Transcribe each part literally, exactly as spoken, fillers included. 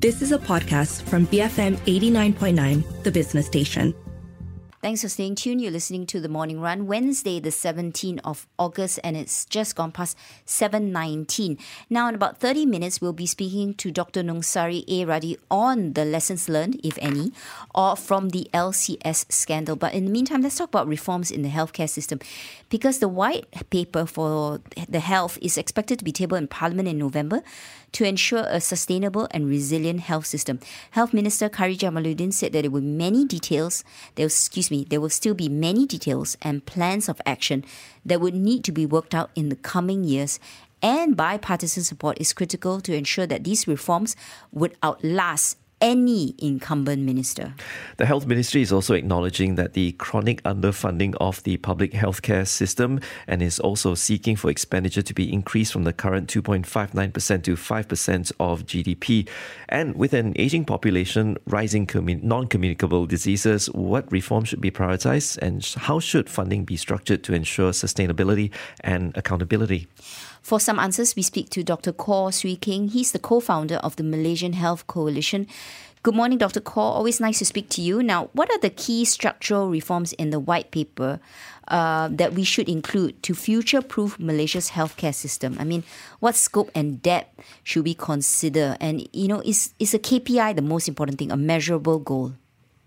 This is a podcast from B F M eighty-nine point nine, the business station. Thanks for staying tuned. You're listening to The Morning Run, Wednesday, the seventeenth of August, and it's just gone past seven nineteen. Now, in about thirty minutes, we'll be speaking to Doctor Nungsari A. Radhi on the lessons learned, if any, or from the L C S scandal. But in the meantime, let's talk about reforms in the healthcare system, because the white paper for the health is expected to be tabled in Parliament in November to ensure a sustainable and resilient health system. Health Minister Khairy Jamaluddin said that there were many details, there was, excuse me, there will still be many details and plans of action that would need to be worked out in the coming years, and bipartisan support is critical to ensure that these reforms would outlast any incumbent minister. The Health Ministry is also acknowledging that the chronic underfunding of the public healthcare system, and is also seeking for expenditure to be increased from the current two point five nine percent to five percent of G D P. And with an aging population, rising commun- non-communicable diseases, what reforms should be prioritised, and how should funding be structured to ensure sustainability and accountability? For some answers, we speak to Doctor Kaur Swee King. He's the co-founder of the Malaysian Health Coalition. Good morning, Doctor Kaur. Always nice to speak to you. Now, what are the key structural reforms in the white paper uh, that we should include to future-proof Malaysia's healthcare system? I mean, what scope and depth should we consider? And, you know, is, is a K P I the most important thing, a measurable goal?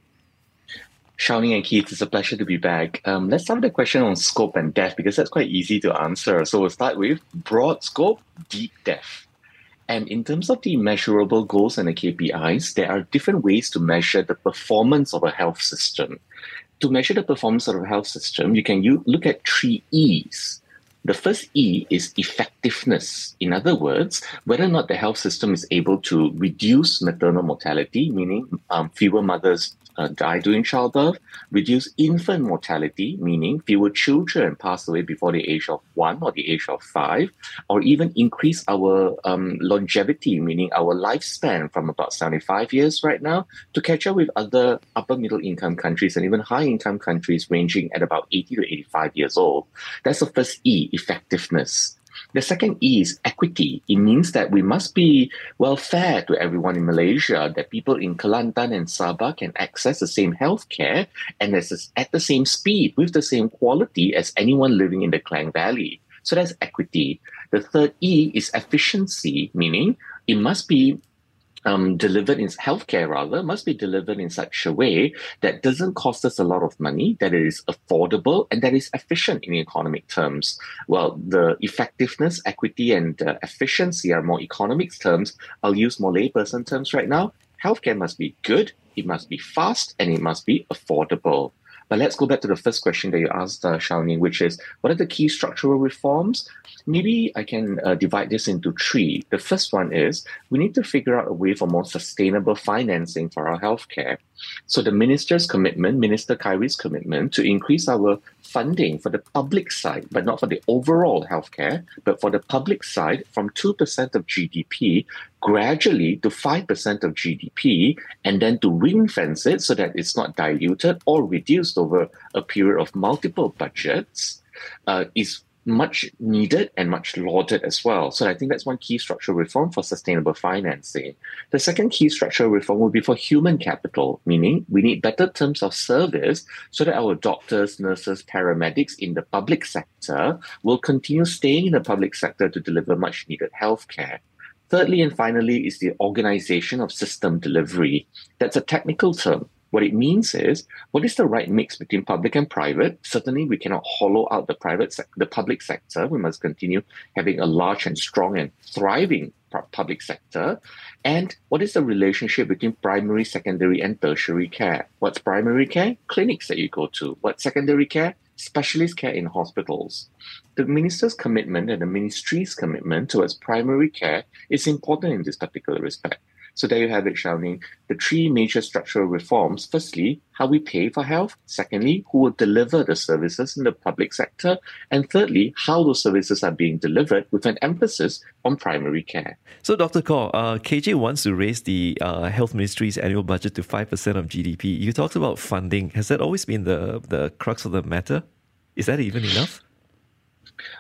Xiao Ning and Keith, it's a pleasure to be back. Um, let's start with the question on scope and depth, because that's quite easy to answer. So we'll start with broad scope, deep depth. And in terms of the measurable goals and the K P Is, there are different ways to measure the performance of a health system. To measure the performance of a health system, you can u- look at three E's. The first E is effectiveness. In other words, whether or not the health system is able to reduce maternal mortality, meaning um, fewer mothers Uh, die during childbirth, reduce infant mortality, meaning fewer children pass away before the age of one or the age of five, or even increase our um, longevity, meaning our lifespan from about seventy-five years right now to catch up with other upper middle income countries and even high income countries ranging at about eighty to eighty-five years old. That's the first E, effectiveness. The second E is equity. It means that we must be, well, fair to everyone in Malaysia, that people in Kelantan and Sabah can access the same healthcare and at the same speed, with the same quality as anyone living in the Klang Valley. So that's equity. The third E is efficiency, meaning it must be Um, delivered in healthcare rather, must be delivered in such a way that doesn't cost us a lot of money, that it is affordable, and that is efficient in economic terms. Well, the effectiveness, equity, and uh, efficiency are more economic terms. I'll use more layperson terms right now. Healthcare must be good, it must be fast, and it must be affordable. But let's go back to the first question that you asked, uh, Xiao Ning, which is, what are the key structural reforms? Maybe I can uh, divide this into three. The first one is, we need to figure out a way for more sustainable financing for our healthcare. So the minister's commitment, Minister Khairy's commitment to increase our funding for the public side, but not for the overall healthcare, but for the public side from two percent of G D P gradually to five percent of G D P, and then to ring fence it so that it's not diluted or reduced over a period of multiple budgets, uh, is much needed and much lauded as well. So I think that's one key structural reform for sustainable financing. The second key structural reform will be for human capital, meaning we need better terms of service so that our doctors, nurses, paramedics in the public sector will continue staying in the public sector to deliver much needed healthcare. Thirdly and finally is the organization of system delivery. That's a technical term. What it means is, what is the right mix between public and private? Certainly, we cannot hollow out the private, sec- the public sector. We must continue having a large and strong and thriving public sector. And what is the relationship between primary, secondary, and tertiary care? What's primary care? Clinics that you go to. What's secondary care? Specialist care in hospitals. The minister's commitment and the ministry's commitment towards primary care is important in this particular respect. So there you have it, Xiao Ning. The three major structural reforms. Firstly, how we pay for health. Secondly, who will deliver the services in the public sector. And thirdly, how those services are being delivered with an emphasis on primary care. So, Doctor Kaur, uh, K J wants to raise the uh, Health Ministry's annual budget to five percent of G D P. You talked about funding. Has that always been the, the crux of the matter? Is that even enough?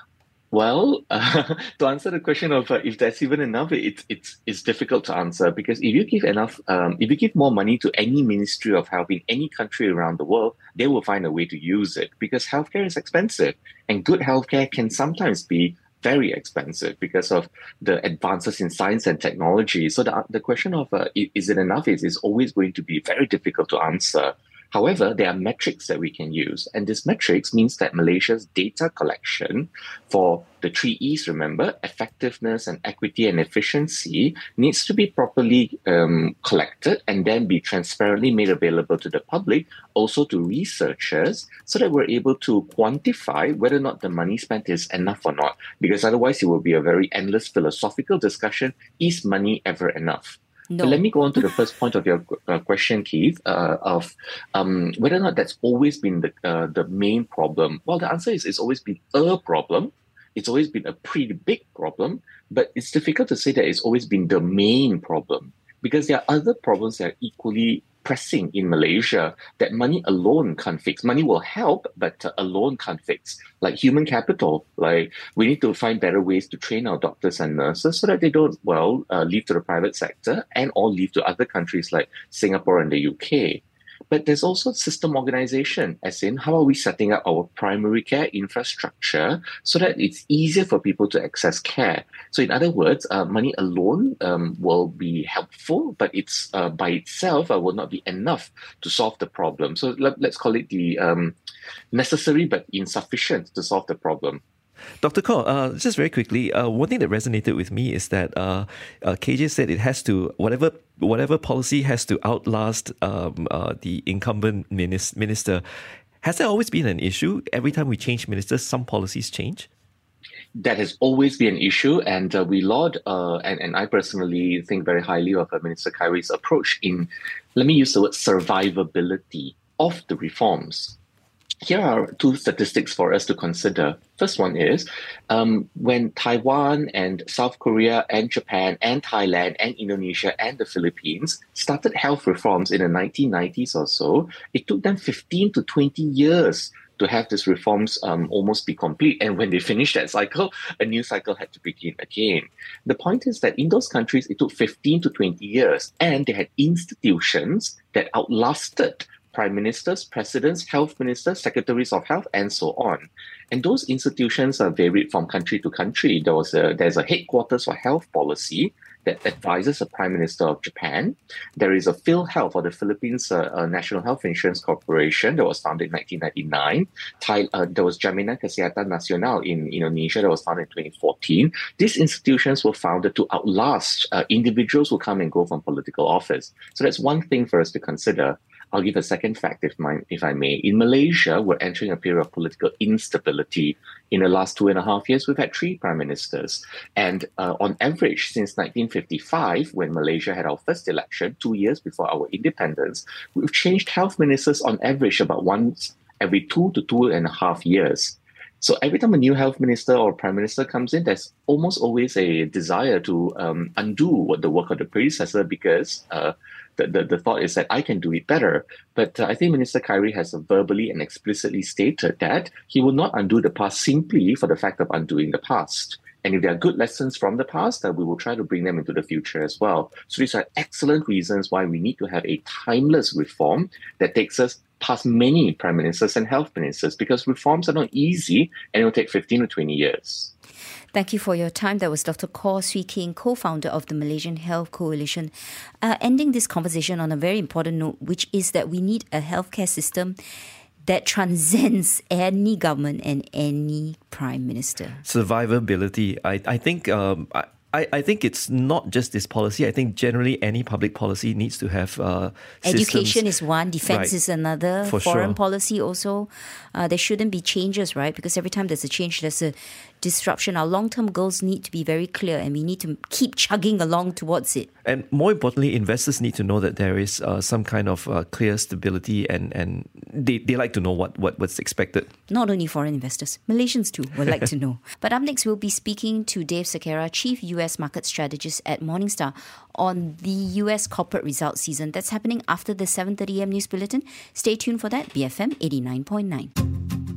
Well, uh, to answer the question of uh, if there's even enough, it's it's it's difficult to answer because if you give enough, um, if you give more money to any Ministry of Health in any country around the world, they will find a way to use it because healthcare is expensive, and good healthcare can sometimes be very expensive because of the advances in science and technology. So the the question of uh, is it enough is is always going to be very difficult to answer. However, there are metrics that we can use. And this metrics means that Malaysia's data collection for the three E's, remember, effectiveness and equity and efficiency, needs to be properly um, collected and then be transparently made available to the public, also to researchers, so that we're able to quantify whether or not the money spent is enough or not. Because otherwise it will be a very endless philosophical discussion. Is money ever enough? No. But let me go on to the first point of your uh, question, Keith, uh, of um, whether or not that's always been the uh, the main problem. Well, the answer is it's always been a problem. It's always been a pretty big problem, but it's difficult to say that it's always been the main problem because there are other problems that are equally pressing in Malaysia that money alone can't fix. Money will help, but uh, alone can't fix. Like human capital, like we need to find better ways to train our doctors and nurses so that they don't, well, uh, leave to the private sector and or leave to other countries like Singapore and the U K. But there's also system organization, as in how are we setting up our primary care infrastructure so that it's easier for people to access care. So in other words, uh, money alone um, will be helpful, but it's uh, by itself uh, will not be enough to solve the problem. So let, let's call it the um, necessary but insufficient to solve the problem. Doctor Kaur, uh, just very quickly, uh, one thing that resonated with me is that uh, uh, K J said it has to, whatever whatever policy has to outlast um, uh, the incumbent minis- minister. Has there always been an issue? Every time we change ministers, some policies change? That has always been an issue, and uh, we laud, uh, and, and I personally think very highly of uh, Minister Khairy's approach in, let me use the word survivability of the reforms. Here are two statistics for us to consider. First one is um, when Taiwan and South Korea and Japan and Thailand and Indonesia and the Philippines started health reforms in the nineteen nineties or so, it took them fifteen to twenty years to have these reforms um, almost be complete. And when they finished that cycle, a new cycle had to begin again. The point is that in those countries, it took fifteen to twenty years, and they had institutions that outlasted prime ministers, presidents, health ministers, secretaries of health, and so on. And those institutions are varied from country to country. There was a, there's a headquarters for health policy that advises the Prime Minister of Japan. There is a PhilHealth, or the Philippines uh, uh, National Health Insurance Corporation, that was founded in nineteen ninety-nine. Thai, uh, there was Jaminan Kesihatan Nasional in Indonesia that was founded in twenty fourteen. These institutions were founded to outlast uh, individuals who come and go from political office. So that's one thing for us to consider. I'll give a second fact, if, my, if I may. In Malaysia, we're entering a period of political instability. In the last two and a half years, we've had three prime ministers. And uh, on average, since nineteen fifty-five, when Malaysia had our first election, two years before our independence, we've changed health ministers on average about once every two to two and a half years. So every time a new health minister or prime minister comes in, there's almost always a desire to um, undo what the work of the predecessor because uh, the, the, the thought is that I can do it better. But uh, I think Minister Khairy has verbally and explicitly stated that he will not undo the past simply for the fact of undoing the past. And if there are good lessons from the past, uh, we will try to bring them into the future as well. So these are excellent reasons why we need to have a timeless reform that takes us past many prime ministers and health ministers, because reforms are not easy and it will take fifteen to twenty years. Thank you for your time. That was Doctor Kaur Swee Kheng, co-founder of the Malaysian Health Coalition, uh, ending this conversation on a very important note, which is that we need a healthcare system that transcends any government and any prime minister. Survivability. I, I think... Um, I, I, I think it's not just this policy. I think generally any public policy needs to have uh, Education systems. is one, defense Right. is another, For foreign sure. policy also. Uh, there shouldn't be changes, right? Because every time there's a change, there's a disruption. Our long-term goals need to be very clear and we need to keep chugging along towards it. And more importantly, investors need to know that there is uh, some kind of uh, clear stability and, and they, they like to know what, what what's expected. Not only foreign investors, Malaysians too would like to know. But up next, we'll be speaking to Dave Sekera, Chief U S Market Strategist at Morningstar, on the U S corporate results season that's happening after the seven thirty a.m. News Bulletin. Stay tuned for that, B F M eighty-nine point nine.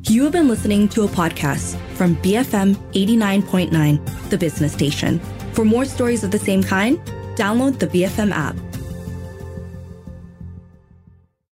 You have been listening to a podcast from B F M eighty-nine point nine, the business station. For more stories of the same kind, download the B F M app.